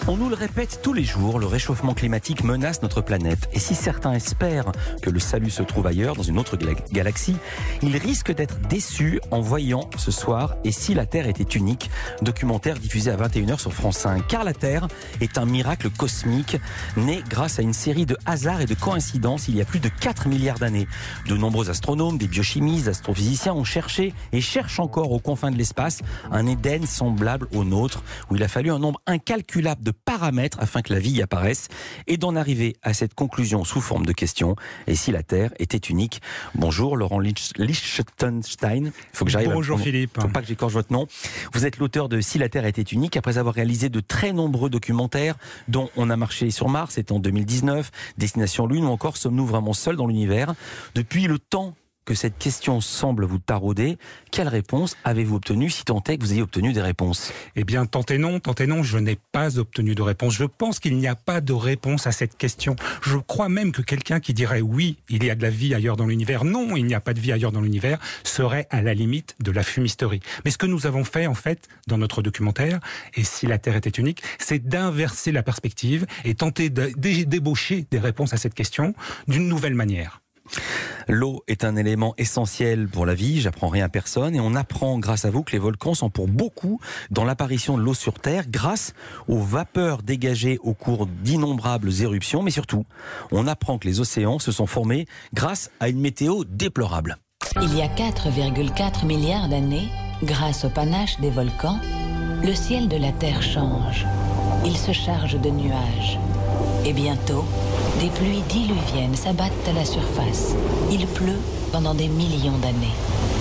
On nous le répète tous les jours, le réchauffement climatique menace notre planète. Et si certains espèrent que le salut se trouve ailleurs, dans une autre galaxie, ils risquent d'être déçus en voyant ce soir « Et si la Terre était unique ?» documentaire diffusé à 21h sur France 5. Car la Terre est un miracle cosmique né grâce à une série de hasards et de coïncidences il y a plus de 4 milliards d'années. De nombreux astronomes, des biochimistes, des astrophysiciens ont cherché et cherchent encore aux confins de l'espace un Éden semblable au nôtre où il a fallu un nombre incalculable de paramètres afin que la vie y apparaisse et d'en arriver à cette conclusion sous forme de question. Et si la Terre était unique? Bonjour Laurent Lichtenstein. Il faut que j'arrive. Bonjour Philippe. Il ne faut pas que j'écorche votre nom. Vous êtes l'auteur de Si la Terre était unique, après avoir réalisé de très nombreux documentaires, dont On a marché sur Mars, c'était en 2019, Destination Lune, ou encore Sommes-nous vraiment seuls dans l'univers? Depuis le temps que cette question semble vous tarauder, quelle réponse avez-vous obtenue, si tant est que vous ayez obtenu des réponses? Eh bien, tentez non, je n'ai pas obtenu de réponse. Je pense qu'il n'y a pas de réponse à cette question. Je crois même que quelqu'un qui dirait oui, il y a de la vie ailleurs dans l'univers, non, il n'y a pas de vie ailleurs dans l'univers, serait à la limite de la fumisterie. Mais ce que nous avons fait, en fait, dans notre documentaire, Et si la Terre était unique, c'est d'inverser la perspective et tenter d'ébaucher des réponses à cette question d'une nouvelle manière. L'eau est un élément essentiel pour la vie, j'apprends rien à personne, et on apprend grâce à vous que les volcans sont pour beaucoup dans l'apparition de l'eau sur Terre grâce aux vapeurs dégagées au cours d'innombrables éruptions, mais surtout, on apprend que les océans se sont formés grâce à une météo déplorable. Il y a 4,4 milliards d'années, grâce au panache des volcans, le ciel de la Terre change. Il se charge de nuages. Et bientôt, des pluies diluviennes s'abattent à la surface. Il pleut pendant des millions d'années.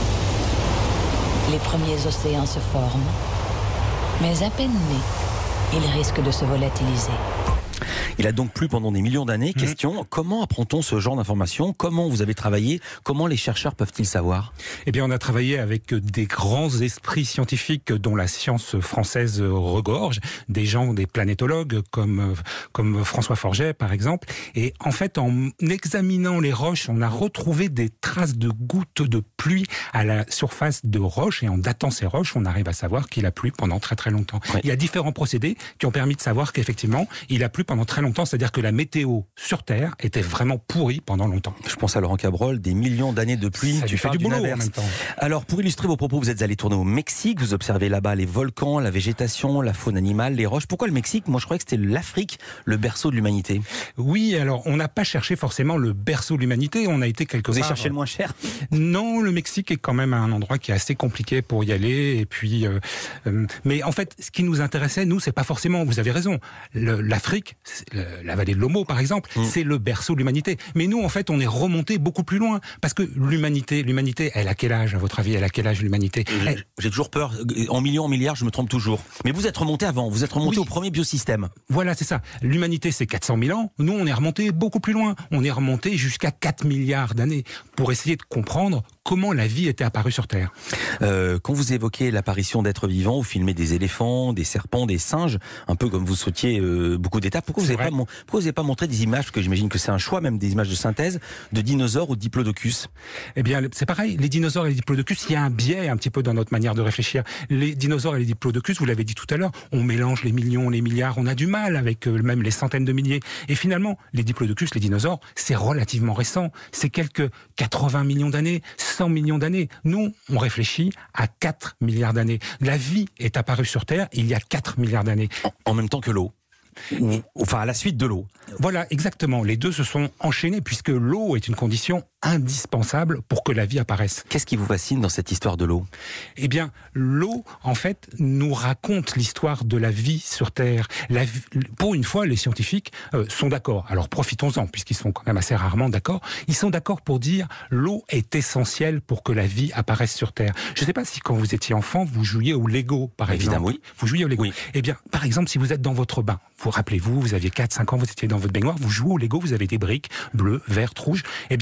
Les premiers océans se forment, mais à peine nés, ils risquent de se volatiliser. Il a donc plu pendant des millions d'années. Question, comment apprend-on ce genre d'informations? Comment vous avez travaillé? Comment les chercheurs peuvent-ils savoir? Eh bien, on a travaillé avec des grands esprits scientifiques dont la science française regorge, des gens, des planétologues comme François Forget, par exemple. Et en fait, en examinant les roches, on a retrouvé des traces de gouttes de pluie à la surface de roches. Et en datant ces roches, on arrive à savoir qu'il a plu pendant très très longtemps. Oui. Il y a différents procédés qui ont permis de savoir qu'effectivement, il a plu pendant très longtemps, c'est-à-dire que la météo sur Terre était vraiment pourrie pendant longtemps. Je pense à Laurent Cabrol, des millions d'années de pluie. Tu fais du boulot en même temps. Alors, pour illustrer vos propos, vous êtes allé tourner au Mexique, vous observez là-bas les volcans, la végétation, la faune animale, les roches. Pourquoi le Mexique? Moi, je croyais que c'était l'Afrique, le berceau de l'humanité. Oui, alors, on n'a pas cherché forcément le berceau de l'humanité, on a été quelque part... Vous avez cherché le moins cher? Non, le Mexique est quand même un endroit qui est assez compliqué pour y aller, et puis... mais en fait, ce qui nous intéressait, nous, c'est pas forcément, vous avez raison, l'Afrique, la vallée de l'Omo, par exemple, c'est le berceau de l'humanité. Mais nous, en fait, on est remonté beaucoup plus loin. Parce que l'humanité, elle a quel âge, à votre avis? Elle a quel âge, l'humanité? J'ai toujours peur. En millions, en milliards, je me trompe toujours. Mais vous êtes remonté avant. Vous êtes remonté au premier biosystème. Voilà, c'est ça. L'humanité, c'est 400 000 ans. Nous, on est remonté beaucoup plus loin. On est remonté jusqu'à 4 milliards d'années pour essayer de comprendre comment la vie était apparue sur Terre. Quand vous évoquez l'apparition d'êtres vivants, vous filmez des éléphants, des serpents, des singes, un peu comme vous sautiez beaucoup d'étapes. Pourquoi vous n'avez pas montré des images, que j'imagine que c'est un choix, même des images de synthèse, de dinosaures ou de diplodocus? Eh bien, c'est pareil. Les dinosaures et les diplodocus, il y a un biais un petit peu dans notre manière de réfléchir. Les dinosaures et les diplodocus, vous l'avez dit tout à l'heure, on mélange les millions, les milliards, on a du mal avec même les centaines de milliers. Et finalement, les diplodocus, les dinosaures, c'est relativement récent. C'est quelques 80 millions d'années, 100 millions d'années. Nous, on réfléchit à 4 milliards d'années. La vie est apparue sur Terre il y a 4 milliards d'années. En même temps que l'eau. Enfin, à la suite de l'eau. Voilà, exactement. Les deux se sont enchaînés puisque l'eau est une condition indispensable pour que la vie apparaisse. Qu'est-ce qui vous fascine dans cette histoire de l'eau? Eh bien, l'eau, en fait, nous raconte l'histoire de la vie sur Terre. Pour une fois, les scientifiques sont d'accord. Alors profitons-en, puisqu'ils sont quand même assez rarement d'accord. Ils sont d'accord pour dire l'eau est essentielle pour que la vie apparaisse sur Terre. Je ne sais pas si quand vous étiez enfant, vous jouiez au Lego, par exemple. Évidemment, oui. Vous jouiez au Lego. Oui. Eh bien, par exemple, si vous êtes dans votre bain, vous rappelez-vous, vous aviez 4-5 ans, vous étiez dans votre baignoire, vous jouez au Lego, vous avez des briques bleues, vertes, rouges. Eh bien, elles flottent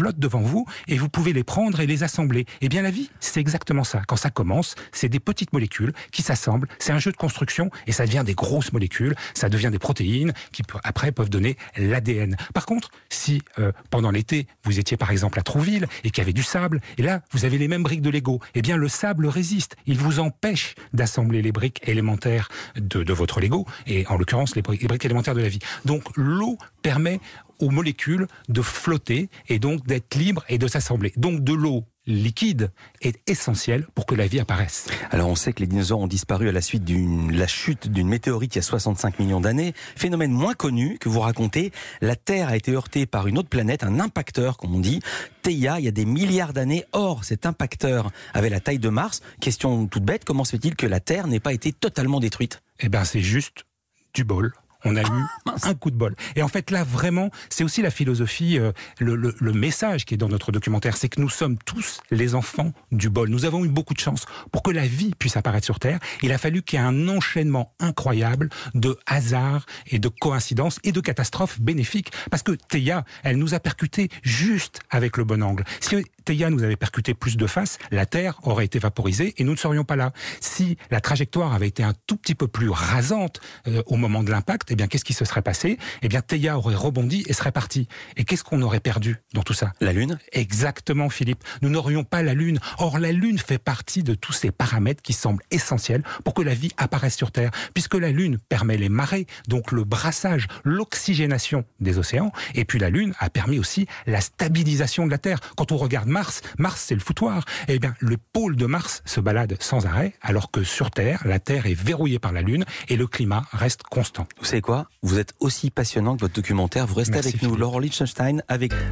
flottent devant vous et vous pouvez les prendre et les assembler. Eh bien la vie, c'est exactement ça. Quand ça commence, c'est des petites molécules qui s'assemblent, c'est un jeu de construction et ça devient des grosses molécules, ça devient des protéines qui après peuvent donner l'ADN. Par contre, si pendant l'été, vous étiez par exemple à Trouville et qu'il y avait du sable, et là, vous avez les mêmes briques de Lego, eh bien le sable résiste. Il vous empêche d'assembler les briques élémentaires de votre Lego, et en l'occurrence les briques élémentaires de la vie. Donc l'eau permet aux molécules de flotter et donc d'être libres et de s'assembler. Donc de l'eau liquide est essentielle pour que la vie apparaisse. Alors on sait que les dinosaures ont disparu à la suite de la chute d'une météorite il y a 65 millions d'années. Phénomène moins connu que vous racontez, la Terre a été heurtée par une autre planète, un impacteur comme on dit, Theia, il y a des milliards d'années. Or, cet impacteur avait la taille de Mars. Question toute bête, comment se fait-il que la Terre n'ait pas été totalement détruite ? Eh bien c'est juste du bol. On a eu un coup de bol. Et en fait, là, vraiment, c'est aussi la philosophie, le message qui est dans notre documentaire, c'est que nous sommes tous les enfants du bol. Nous avons eu beaucoup de chance. Pour que la vie puisse apparaître sur Terre, il a fallu qu'il y ait un enchaînement incroyable de hasards et de coïncidences et de catastrophes bénéfiques. Parce que Theia, elle nous a percuté juste avec le bon angle. Si Theia nous avait percuté plus de face, la Terre aurait été vaporisée et nous ne serions pas là. Si la trajectoire avait été un tout petit peu plus rasante au moment de l'impact, eh bien, qu'est-ce qui se serait passé ? Eh bien, Theia aurait rebondi et serait partie. Et qu'est-ce qu'on aurait perdu dans tout ça ? La Lune ? Exactement, Philippe. Nous n'aurions pas la Lune. Or, la Lune fait partie de tous ces paramètres qui semblent essentiels pour que la vie apparaisse sur Terre, puisque la Lune permet les marées, donc le brassage, l'oxygénation des océans, et puis la Lune a permis aussi la stabilisation de la Terre. Quand on regarde Mars, c'est le foutoir. Eh bien, le pôle de Mars se balade sans arrêt, alors que sur Terre, la Terre est verrouillée par la Lune et le climat reste constant. Vous savez quoi ? Vous êtes aussi passionnant que votre documentaire. Vous restez avec nous, Laurent Lichtenstein,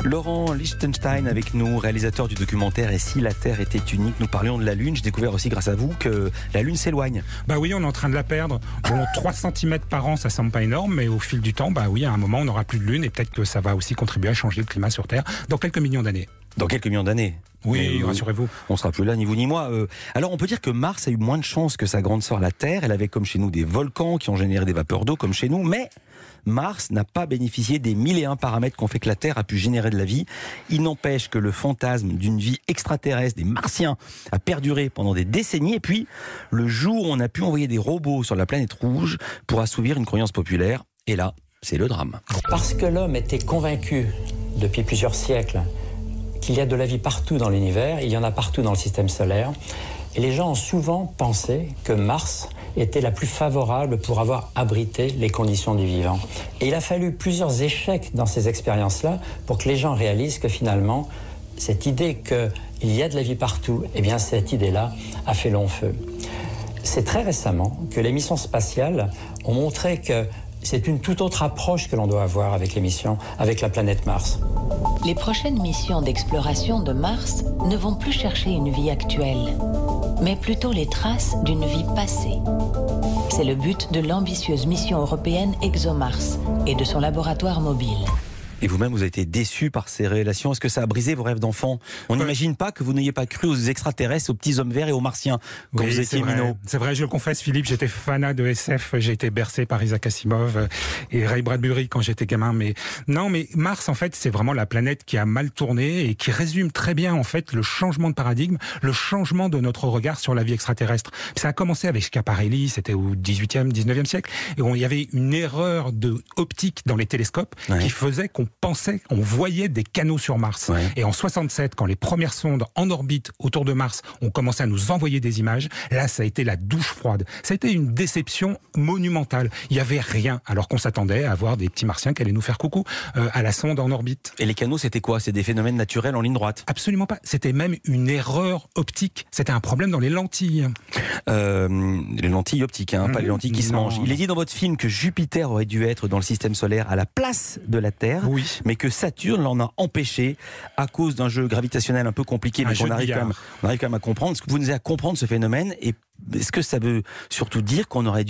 avec nous, réalisateur du documentaire Et si la Terre était unique. Nous parlions de la Lune. J'ai découvert aussi grâce à vous que la Lune s'éloigne. Bah oui, on est en train de la perdre. Bon, 3 cm par an, ça semble pas énorme, mais au fil du temps, bah oui, à un moment, on n'aura plus de Lune et peut-être que ça va aussi contribuer à changer le climat sur Terre dans quelques millions d'années. Dans quelques millions d'années. Oui, rassurez-vous. On sera plus là, ni vous ni moi. Alors, on peut dire que Mars a eu moins de chance que sa grande sœur, la Terre. Elle avait, comme chez nous, des volcans qui ont généré des vapeurs d'eau, comme chez nous. Mais Mars n'a pas bénéficié des 1001 paramètres qu'on fait que la Terre a pu générer de la vie. Il n'empêche que le fantasme d'une vie extraterrestre, des Martiens, a perduré pendant des décennies. Et puis, le jour où on a pu envoyer des robots sur la planète rouge pour assouvir une croyance populaire, et là, c'est le drame. Parce que l'homme était convaincu, depuis plusieurs siècles, qu'il y a de la vie partout dans l'univers, il y en a partout dans le système solaire. Et les gens ont souvent pensé que Mars était la plus favorable pour avoir abrité les conditions du vivant. Et il a fallu plusieurs échecs dans ces expériences-là pour que les gens réalisent que finalement, cette idée qu'il y a de la vie partout, eh bien cette idée-là a fait long feu. C'est très récemment que les missions spatiales ont montré que c'est une toute autre approche que l'on doit avoir avec les missions, avec la planète Mars. Les prochaines missions d'exploration de Mars ne vont plus chercher une vie actuelle, mais plutôt les traces d'une vie passée. C'est le but de l'ambitieuse mission européenne ExoMars et de son laboratoire mobile. Et vous-même, vous avez été déçu par ces révélations. Est-ce que ça a brisé vos rêves d'enfant ? On n'imagine pas que vous n'ayez pas cru aux extraterrestres, aux petits hommes verts et aux martiens quand vous étiez minot. C'est vrai, je le confesse, Philippe, j'étais fanat de SF. J'ai été bercé par Isaac Asimov et Ray Bradbury quand j'étais gamin. Mais non, mais Mars, en fait, c'est vraiment la planète qui a mal tourné et qui résume très bien, en fait, le changement de paradigme, le changement de notre regard sur la vie extraterrestre. Ça a commencé avec Schiaparelli, c'était au 18e, 19e siècle. Et il y avait une erreur optique dans les télescopes qui faisait qu'on voyait des canaux sur Mars. Ouais. Et en 67, quand les premières sondes en orbite autour de Mars ont commencé à nous envoyer des images, là, ça a été la douche froide. Ça a été une déception monumentale. Il n'y avait rien, alors qu'on s'attendait à avoir des petits martiens qui allaient nous faire coucou à la sonde en orbite. Et les canaux, c'était quoi ? C'est des phénomènes naturels en ligne droite ? Absolument pas. C'était même une erreur optique. C'était un problème dans les lentilles. Les lentilles optiques, pas les lentilles qui se mangent. Il est dit dans votre film que Jupiter aurait dû être dans le système solaire à la place de la Terre. Oui. Mais que Saturne l'en a empêché à cause d'un jeu gravitationnel un peu compliqué, mais qu'on arrive quand même à comprendre. Est-ce que vous nous aidez à comprendre ce phénomène ? Et est-ce que ça veut surtout dire qu'on aurait dû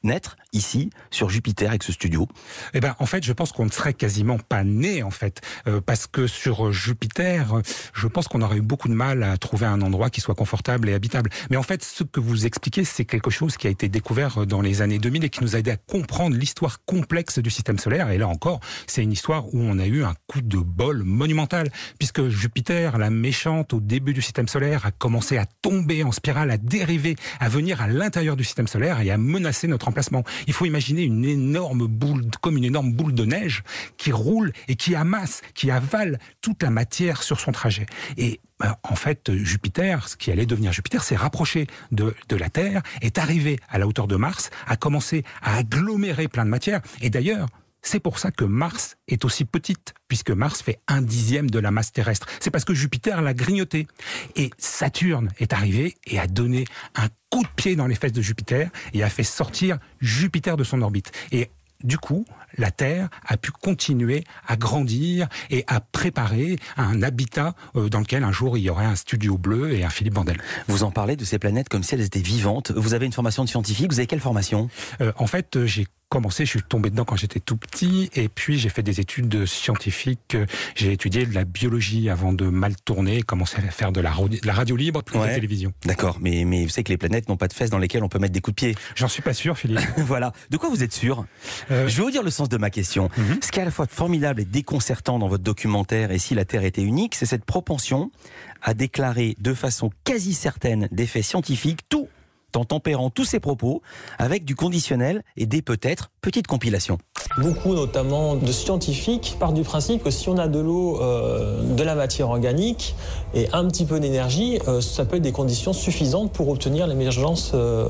naître ici, sur Jupiter, avec ce studio? Eh ben, en fait, je pense qu'on ne serait quasiment pas né, en fait, parce que sur Jupiter, je pense qu'on aurait eu beaucoup de mal à trouver un endroit qui soit confortable et habitable. Mais en fait, ce que vous expliquez, c'est quelque chose qui a été découvert dans les années 2000 et qui nous a aidé à comprendre l'histoire complexe du système solaire. Et là encore, c'est une histoire où on a eu un coup de bol monumental, puisque Jupiter, la méchante au début du système solaire, a commencé à tomber en spirale, à dériver, à venir à l'intérieur du système solaire et à menacer notre emplacement. Il faut imaginer une énorme boule, comme une énorme boule de neige qui roule et qui amasse, qui avale toute la matière sur son trajet. Et en fait, Jupiter, ce qui allait devenir Jupiter, s'est rapproché de la Terre, est arrivé à la hauteur de Mars, a commencé à agglomérer plein de matière. Et d'ailleurs, c'est pour ça que Mars est aussi petite, puisque Mars fait 1/10 de la masse terrestre. C'est parce que Jupiter l'a grignoté. Et Saturne est arrivé et a donné un coup de pied dans les fesses de Jupiter et a fait sortir Jupiter de son orbite. Et du coup, la Terre a pu continuer à grandir et à préparer un habitat dans lequel un jour il y aurait un studio bleu et un Philippe Vandel. Vous en parlez de ces planètes comme si elles étaient vivantes. Vous avez une formation de scientifique, vous avez quelle formation? En fait, je suis tombé dedans quand j'étais tout petit, et puis j'ai fait des études scientifiques. J'ai étudié de la biologie avant de mal tourner, commencer à faire de la radio libre, puis de la télévision. D'accord, mais vous savez que les planètes n'ont pas de fesses dans lesquelles on peut mettre des coups de pied. J'en suis pas sûr, Philippe. Voilà. De quoi vous êtes sûr? Je vais vous dire le sens de ma question. Ce qui est à la fois formidable et déconcertant dans votre documentaire, et si la Terre était unique, c'est cette propension à déclarer de façon quasi certaine des faits scientifiques, tout en tempérant tous ses propos avec du conditionnel et des peut-être petites compilations. Beaucoup, notamment de scientifiques, partent du principe que si on a de l'eau, de la matière organique et un petit peu d'énergie, ça peut être des conditions suffisantes pour obtenir l'émergence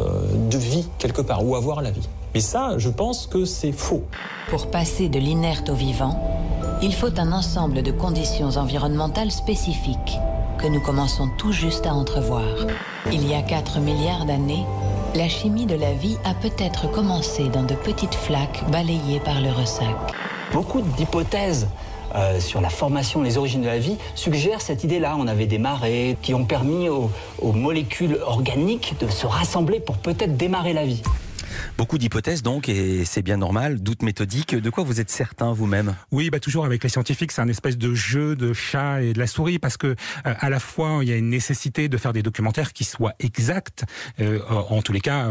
de vie quelque part, ou avoir la vie. Mais ça, je pense que c'est faux. Pour passer de l'inerte au vivant, il faut un ensemble de conditions environnementales spécifiques que nous commençons tout juste à entrevoir. Il y a 4 milliards d'années, la chimie de la vie a peut-être commencé dans de petites flaques balayées par le ressac. Beaucoup d'hypothèses sur la formation, les origines de la vie suggèrent cette idée-là. On avait des marées qui ont permis aux molécules organiques de se rassembler pour peut-être démarrer la vie. Beaucoup d'hypothèses donc, et c'est bien normal, doute méthodique. De quoi vous êtes certain vous-même? Oui, toujours avec les scientifiques, c'est un espèce de jeu de chat et de la souris, parce que à la fois il y a une nécessité de faire des documentaires qui soient exacts, en tous les cas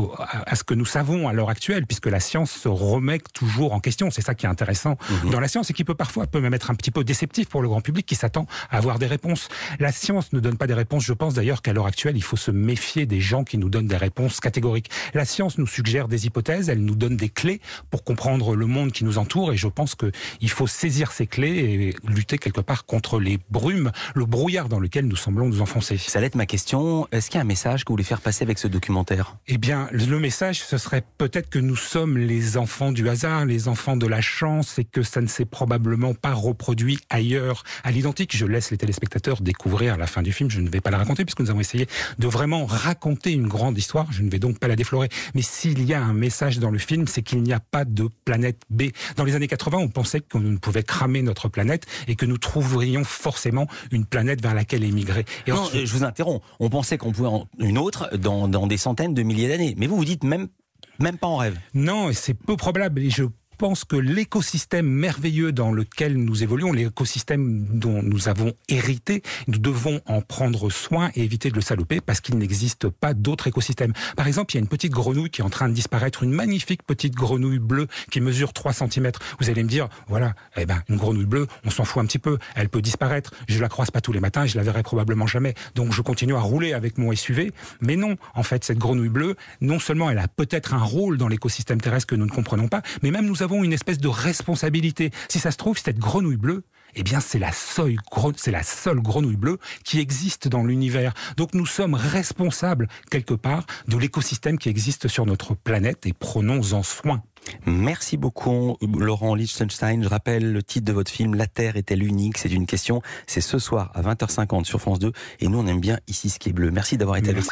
à ce que nous savons à l'heure actuelle, puisque la science se remet toujours en question. C'est ça qui est intéressant dans la science, et qui peut même être un petit peu déceptif pour le grand public qui s'attend à avoir des réponses. La science ne donne pas des réponses. Je pense d'ailleurs qu'à l'heure actuelle, il faut se méfier des gens qui nous donnent des réponses catégoriques. La science nous suggère des hypothèses, elle nous donne des clés pour comprendre le monde qui nous entoure, et je pense qu'il faut saisir ces clés et lutter quelque part contre les brumes, le brouillard dans lequel nous semblons nous enfoncer. Ça allait être ma question. Est-ce qu'il y a un message que vous voulez faire passer avec ce documentaire? Eh bien, le message, ce serait peut-être que nous sommes les enfants du hasard, les enfants de la chance, et que ça ne s'est probablement pas reproduit ailleurs à l'identique. Je laisse les téléspectateurs découvrir la fin du film, je ne vais pas la raconter puisque nous avons essayé de vraiment raconter une grande histoire, je ne vais donc pas la déflorer. Mais s'il y a un message dans le film, c'est qu'il n'y a pas de planète B. Dans les années 80, on pensait qu'on ne pouvait cramer notre planète et que nous trouverions forcément une planète vers laquelle émigrer. Et non, je vous interromps. On pensait qu'on pouvait une autre dans des centaines de milliers d'années. Mais vous dites même pas en rêve. Non, c'est peu probable. Et je pense que l'écosystème merveilleux dans lequel nous évoluons, l'écosystème dont nous avons hérité, nous devons en prendre soin et éviter de le saloper, parce qu'il n'existe pas d'autres écosystèmes. Par exemple, il y a une petite grenouille qui est en train de disparaître, une magnifique petite grenouille bleue qui mesure 3 cm. Vous allez me dire, voilà, une grenouille bleue, on s'en fout un petit peu, elle peut disparaître. Je la croise pas tous les matins et je la verrai probablement jamais. Donc je continue à rouler avec mon SUV. Mais non, en fait, cette grenouille bleue, non seulement elle a peut-être un rôle dans l'écosystème terrestre que nous ne comprenons pas, mais même nous avons une espèce de responsabilité. Si ça se trouve, cette grenouille bleue, eh bien, c'est la seule grenouille bleue qui existe dans l'univers. Donc, nous sommes responsables, quelque part, de l'écosystème qui existe sur notre planète, et prenons-en soin. Merci beaucoup, Laurent Lichtenstein. Je rappelle le titre de votre film, La Terre est-elle unique? C'est une question. C'est ce soir à 20h50 sur France 2. Et nous, on aime bien Ici ce qui est bleu. Merci d'avoir été avec nous.